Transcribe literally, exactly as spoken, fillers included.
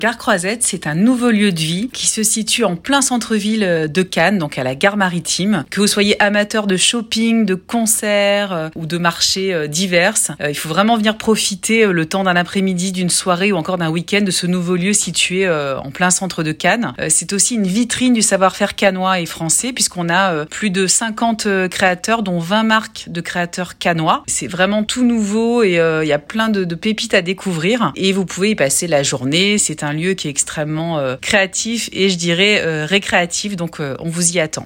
Gare Croisette, c'est un nouveau lieu de vie qui se situe en plein centre-ville de Cannes, donc à la gare maritime. Que vous soyez amateur de shopping, de concerts euh, ou de marchés euh, divers, euh, il faut vraiment venir profiter euh, le temps d'un après-midi, d'une soirée ou encore d'un week-end de ce nouveau lieu situé euh, en plein centre de Cannes. Euh, c'est aussi une vitrine du savoir-faire cannois et français puisqu'on a euh, plus de cinquante euh, créateurs, dont vingt marques de créateurs cannois. C'est vraiment tout nouveau et il euh, y a plein de, de pépites à découvrir et vous pouvez y passer la journée. C'est un lieu qui est extrêmement euh, créatif et je dirais euh, récréatif, donc euh, on vous y attend.